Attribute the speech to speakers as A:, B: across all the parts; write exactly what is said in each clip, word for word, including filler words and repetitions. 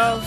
A: Show.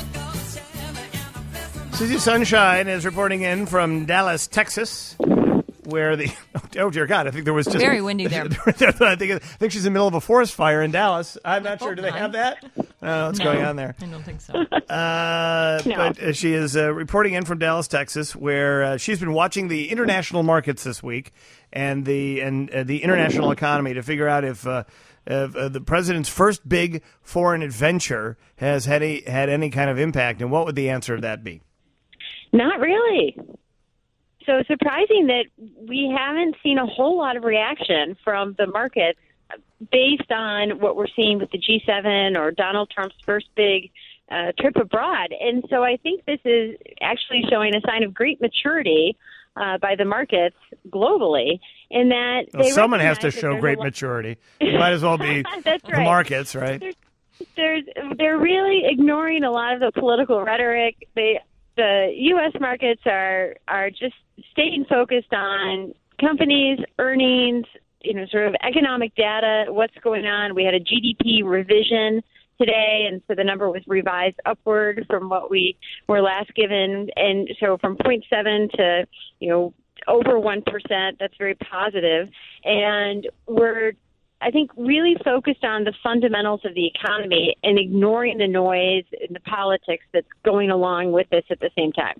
A: Susie Sunshine is reporting in from Dallas, Texas, where the oh dear God, I think there was just
B: very windy there.
A: I think I think she's in the middle of a forest fire in Dallas. I'm not sure. Do they have that? I don't know what's
B: no,
A: going on there.
B: I don't think so.
A: Uh,
C: No.
A: But uh, she is uh, reporting in from Dallas, Texas, where uh, she's been watching the international markets this week and the and uh, the international economy to figure out if. Uh, If, uh, the president's first big foreign adventure has had a, had any kind of impact, and what would the answer to that be?
C: Not really. So surprising that we haven't seen a whole lot of reaction from the markets based on what we're seeing with the G seven or Donald Trump's first big uh, trip abroad. And so I think this is actually showing a sign of great maturity uh, by the markets globally. In that
A: well,
C: they
A: someone has to
C: recognize that
A: show
C: there's
A: great
C: a lot-
A: maturity. It might as well be
C: That's
A: the
C: right.
A: markets, right?
C: There's, there's, they're really ignoring a lot of the political rhetoric. They, the U S markets are are just staying focused on companies, earnings, you know, sort of economic data, what's going on. We had a G D P revision today, and so the number was revised upward from what we were last given, and so from zero point seven to, you know, over one percent. That's very positive. And we're, I think, really focused on the fundamentals of the economy and ignoring the noise and the politics that's going along with this at the same time.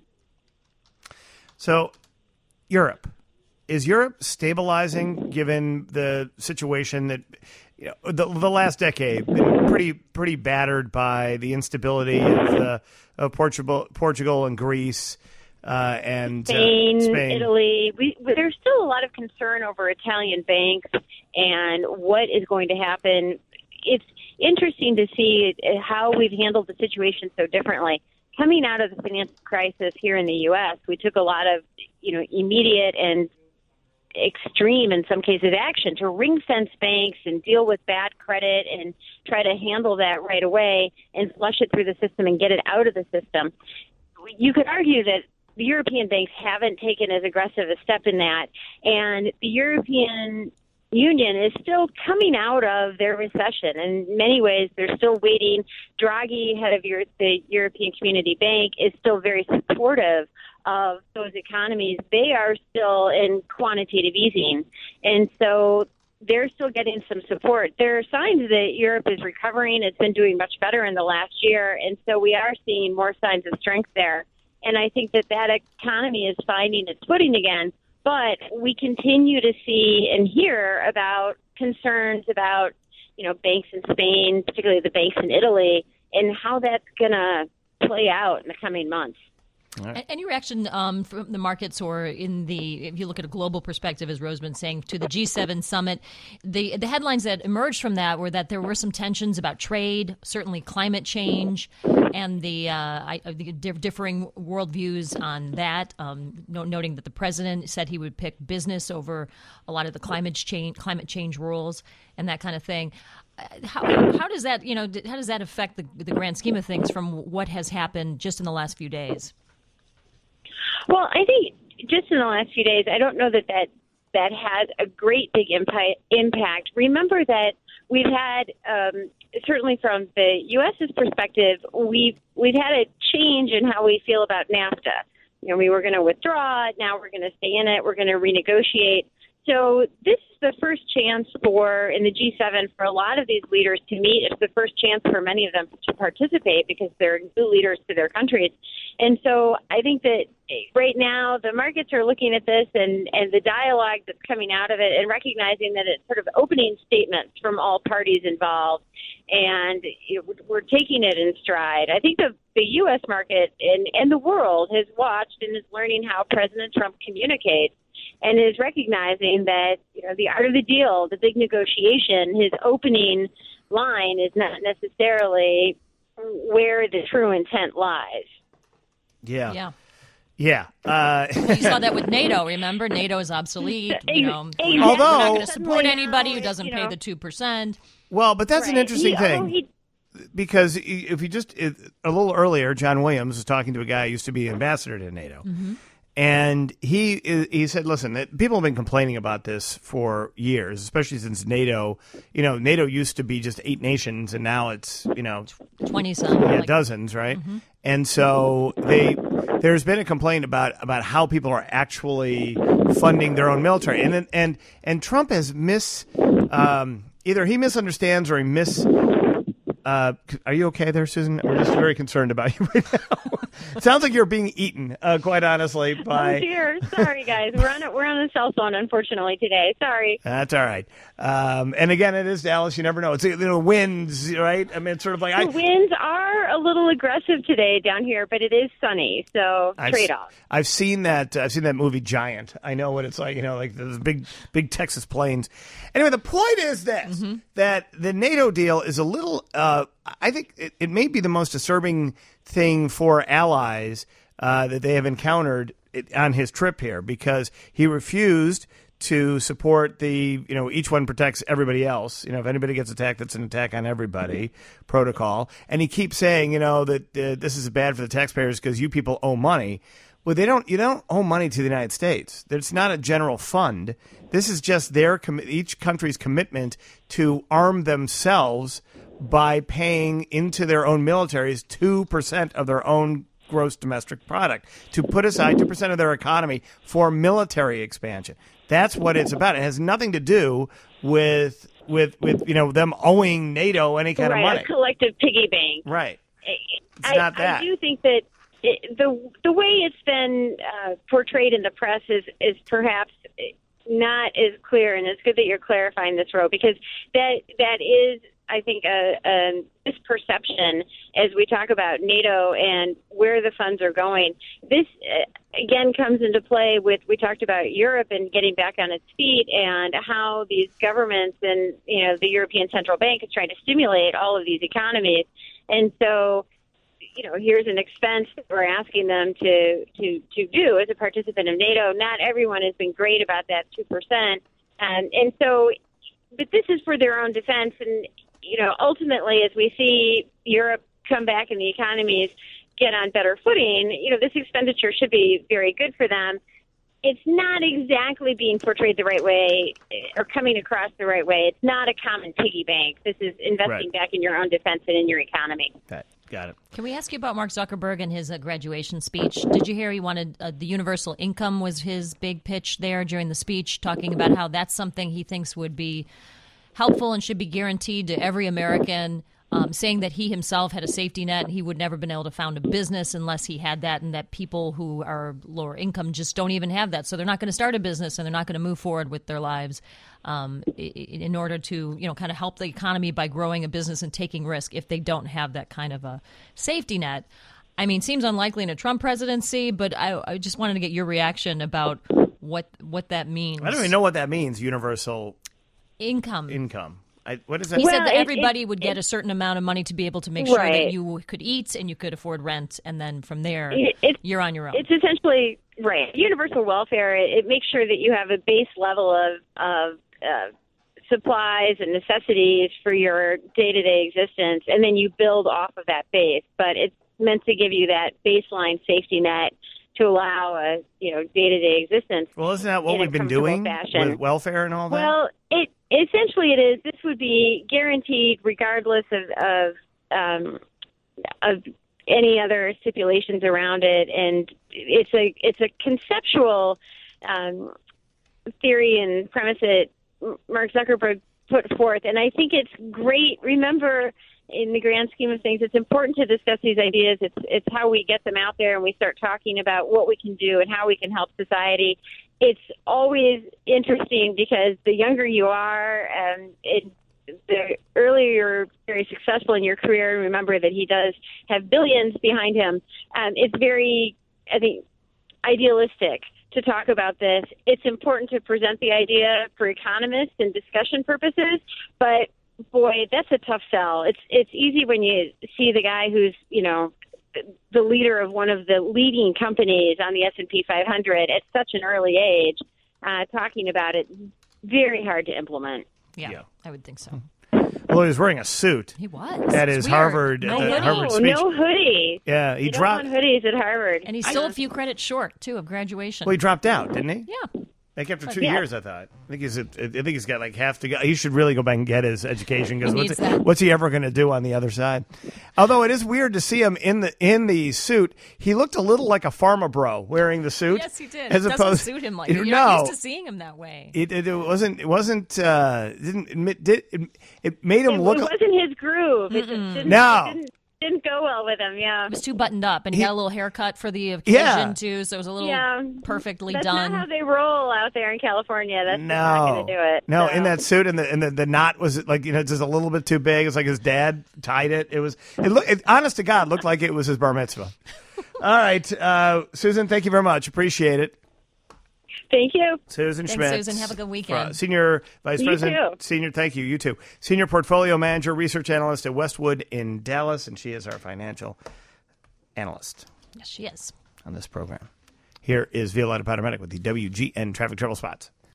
A: So, Europe. Is Europe stabilizing given the situation that, you know, the, the last decade been pretty pretty battered by the instability of, uh, of Portugal, Portugal and Greece? Uh, and
C: Spain,
A: uh, Spain,
C: Italy. We, there's still a lot of concern over Italian banks and what is going to happen. It's interesting to see how we've handled the situation so differently. Coming out of the financial crisis here in the U S, we took a lot of, you know, immediate and extreme, in some cases, action to ring fence banks and deal with bad credit and try to handle that right away and flush it through the system and get it out of the system. You could argue that the European banks haven't taken as aggressive a step in that, and the European Union is still coming out of their recession. In many ways, they're still waiting. Draghi, head of Euro- the European Community Bank, is still very supportive of those economies. They are still in quantitative easing, and so they're still getting some support. There are signs that Europe is recovering. It's been doing much better in the last year, and so we are seeing more signs of strength there. And I think that that economy is finding its footing again. But we continue to see and hear about concerns about, you know, banks in Spain, particularly the banks in Italy, and how that's going to play out in the coming months.
A: Right.
B: Any reaction um, from the markets or in the, if you look at a global perspective, as Roseman's saying, to the G seven summit, the the headlines that emerged from that were that there were some tensions about trade, certainly climate change, and the, uh, I, the differing worldviews on that, um, noting that the president said he would pick business over a lot of the climate change, climate change rules and that kind of thing. How, how does that, you know, how does that affect the, the grand scheme of things from what has happened just in the last few days?
C: Well, I think just in the last few days, I don't know that that, that has a great big impact. impact. Remember that we've had, um, certainly from the U S's perspective, we've, we've had a change in how we feel about NAFTA. You know, we were going to withdraw. Now we're going to stay in it. We're going to renegotiate. So this is the first chance for, in the G seven, for a lot of these leaders to meet. It's the first chance for many of them to participate because they're new leaders to their countries. And so I think that right now the markets are looking at this and, and the dialogue that's coming out of it and recognizing that it's sort of opening statements from all parties involved. And you know, we're taking it in stride. I think the, the U S market and, and the world has watched and is learning how President Trump communicates and is recognizing that, you know, the art of the deal, the big negotiation, his opening line is not necessarily where the true intent lies.
A: Yeah.
B: Yeah.
A: Yeah. Uh,
B: You saw that with NATO, remember? NATO is obsolete. You know,
C: Exactly.
B: we're not
A: Although-
B: going to support anybody who doesn't
C: You
B: pay
C: know.
B: the two percent.
A: well, but that's an
C: Right.
A: interesting
C: He-
A: thing.
C: although he-
A: Because if you just, it, a little earlier, John Williams was talking to a guy who used to be ambassador to NATO.
B: Mm-hmm.
A: And he he said, listen, people have been complaining about this for years, especially since NATO. You know, NATO used to be just eight nations, and now it's, you know,
B: twenty some,
A: yeah,
B: like,
A: dozens, right?
B: Mm-hmm.
A: And so they there's been a complaint about about how people are actually funding their own military, and and and Trump has mis um, either he misunderstands or he mis. Uh, are you okay there, Susan? We're just very concerned about you right now. It sounds like you're being eaten, uh, quite honestly. By
C: oh dear, sorry guys, we're on a, we're on the cell phone unfortunately today. Sorry.
A: That's all right. Um, and again, it is Dallas. You never know. It's you know winds, right? I mean, it's sort of like
C: the
A: I,
C: winds are a little aggressive today down here, but it is sunny, so
A: I've,
C: trade off.
A: I've seen that. Uh, I've seen that movie Giant. I know what it's like. You know, like those big, big Texas plains. Anyway, the point is this: mm-hmm. that the NATO deal is a little. Uh, I think it, it may be the most disturbing thing for allies uh, that they have encountered it, on his trip here, because he refused to support the, you know, each one protects everybody else. You know, if anybody gets attacked, that's an attack on everybody protocol. And he keeps saying, you know, that uh, this is bad for the taxpayers because you people owe money. Well, they don't. You don't owe money to the United States. It's not a general fund. This is just their com- each country's commitment to arm themselves by paying into their own militaries two percent of their own gross domestic product, to put aside two percent of their economy for military expansion. That's what it's about. It has nothing to do with with with you know them owing NATO any kind
C: right,
A: of money.
C: A collective piggy bank.
A: Right. It's
C: I,
A: not that.
C: I do think that it, the the way it's been uh, portrayed in the press is is perhaps not as clear, and it's good that you're clarifying this, Ro, because that that is, I think, a, a misperception as we talk about NATO and where the funds are going. This, uh, again, comes into play with, we talked about Europe and getting back on its feet and how these governments and, you know, the European Central Bank is trying to stimulate all of these economies. And so, you know, here's an expense that we're asking them to, to, to do as a participant of NATO. Not everyone has been great about that two percent. Um, and so, but this is for their own defense. And, you know, ultimately, as we see Europe come back and the economies get on better footing, you know, this expenditure should be very good for them. It's not exactly being portrayed the right way or coming across the right way. It's not a common piggy bank. This is investing
A: Right.
C: back in your own defense and in your economy.
A: Okay. Got it.
B: Can we ask you about Mark Zuckerberg and his uh, graduation speech? Did you hear he wanted uh, the universal income was his big pitch there during the speech, talking about how that's something he thinks would be helpful and should be guaranteed to every American, um, saying that he himself had a safety net and he would never been able to found a business unless he had that, and that people who are lower income just don't even have that. So they're not going to start a business and they're not going to move forward with their lives um, in order to, you know, kind of help the economy by growing a business and taking risk if they don't have that kind of a safety net. I mean, seems unlikely in a Trump presidency, but I, I just wanted to get your reaction about what what that means.
A: I don't even know what that means, universal
B: Income.
A: income. I, what is that?
B: He
C: Well,
B: said that
C: it-
B: everybody
C: it-
B: would get a certain amount of money to be able to make sure that
C: Right.
B: you could eat and you could afford rent, and then from there,
C: It- it's-
B: you're on your own.
C: It's essentially, right, universal welfare. It, it makes sure that you have a base level of, of uh, supplies and necessities for your day-to-day existence, and then you build off of that base. But it's meant to give you that baseline safety net to allow a, you know, day-to-day existence.
A: Well, isn't that what
C: in a
A: we've been
C: comfortable
A: doing
C: fashion.
A: with welfare and all that?
C: Well, it essentially it is. This would be guaranteed regardless of of, um, of any other stipulations around it, and it's a it's a conceptual um, theory and premise that Mark Zuckerberg put forth, and I think it's great. Remember, in the grand scheme of things, it's important to discuss these ideas. It's it's how we get them out there and we start talking about what we can do and how we can help society. It's always interesting because the younger you are, and it, the earlier you're very successful in your career, and remember that he does have billions behind him. Um, it's very, I think, idealistic to talk about this. It's important to present the idea for economists and discussion purposes, but boy, that's a tough sell. It's it's easy when you see the guy who's, you know, the leader of one of the leading companies on the S and P five hundred at such an early age, uh, talking about it. Very hard to implement.
B: yeah,
A: Yeah.
B: I would think so.
A: Although he was wearing a suit.
B: He was.
A: At
B: It's
A: his
B: weird.
A: Harvard,
B: No
A: at the
B: hoodie.
A: Harvard
C: Oh,
A: speech.
C: no hoodie.
A: Yeah, he
C: you
A: dropped.
C: don't want hoodies at Harvard.
B: And he's still a few credits short, too, of graduation.
A: Well, he dropped out, didn't he?
B: Yeah.
A: Like after two
C: Yeah.
A: years, I thought. I think he's. I think he's got like half to go. He should really go back and get his education because
B: He
A: what's,
B: needs that.
A: what's he ever going to do on the other side? Although it is weird to see him in the in the suit. He looked a little like a pharma bro wearing the suit.
B: Yes, he did.
A: As
B: It
A: opposed,
B: doesn't suit him like
A: you
B: that. You're
A: know,
B: not used to seeing him that way.
A: It, it, it wasn't. It wasn't. Uh, didn't. It, did, it, it made him
C: It,
A: look.
C: it wasn't his groove. It just didn't,
A: No.
C: it didn't, didn't go well with him, yeah.
B: It was too buttoned up, and he,
A: He-
B: got a little haircut for the occasion,
A: Yeah.
B: too, so it was a little
C: Yeah.
B: perfectly
C: That's
B: done.
C: not how they roll out there in California. That's just not
A: No,
C: going to do it.
A: no.
C: so.
A: In that suit, and the and the, the knot was like you know just a little bit too big. It's like his dad tied it. It was. It looked. It, honest to God, looked like it was his bar mitzvah. All right, uh, Susan. Thank you very much. Appreciate it.
C: Thank you.
A: Susan
B: Thanks,
A: Schmidt.
B: Susan. Have a good weekend.
A: Senior Vice
C: You
A: President.
C: too.
A: Senior. Thank you. You too. Senior Portfolio Manager, Research Analyst at Westwood in Dallas, and she is our financial analyst
B: Yes, she is.
A: on this program. Here is Violetta Paramedic with the W G N Traffic Trouble Spots.